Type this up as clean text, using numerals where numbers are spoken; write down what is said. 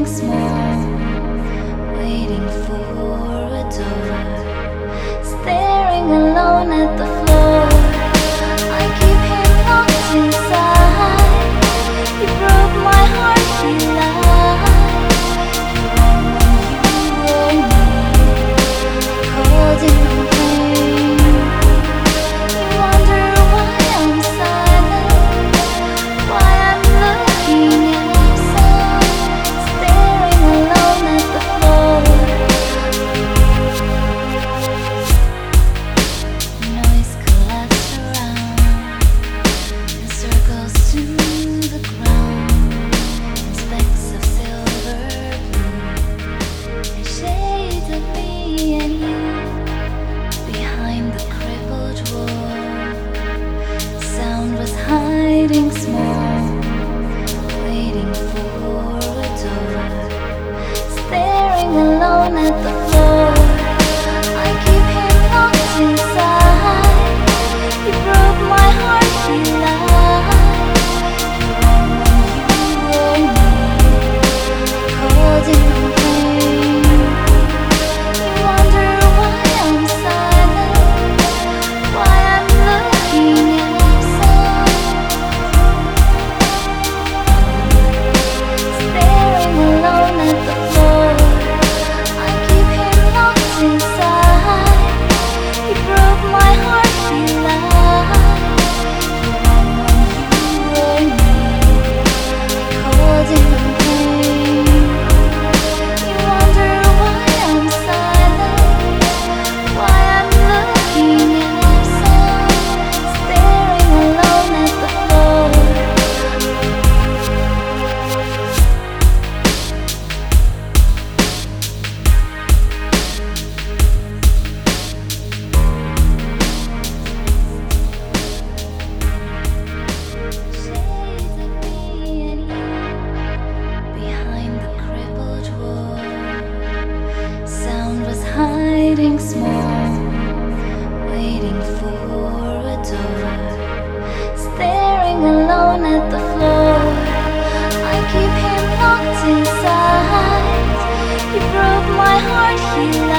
hiding small, waiting for a door, staring alone at the floor. I keep him locked inside. He broke my heart, he lied. You and me, cold in pain. You wonder why I'm silent, why I'm looking outside, staring alone at the floor. Noise collapsed around, in circles to the ground, in specks of silver blue, in shades of me and you. Behind the crippled wall, sound was hiding small, waiting for a door, staring alone at the floor. I keep him locked inside. He broke my heart, he lied. You and me, cold in pain. You wonder why I'm silent, why I'm looking outside, staring alone at the floor. I keep him locked inside. He broke my heart, he lied. You and me, cold in pain. You wonder why I'm silent, why I'm looking outside, staring alone at the floor. Shades of me and you, behind the crippled wall, sound was hiding small, waiting for a door, staring alone at the floor. I keep him locked inside. He broke my heart, he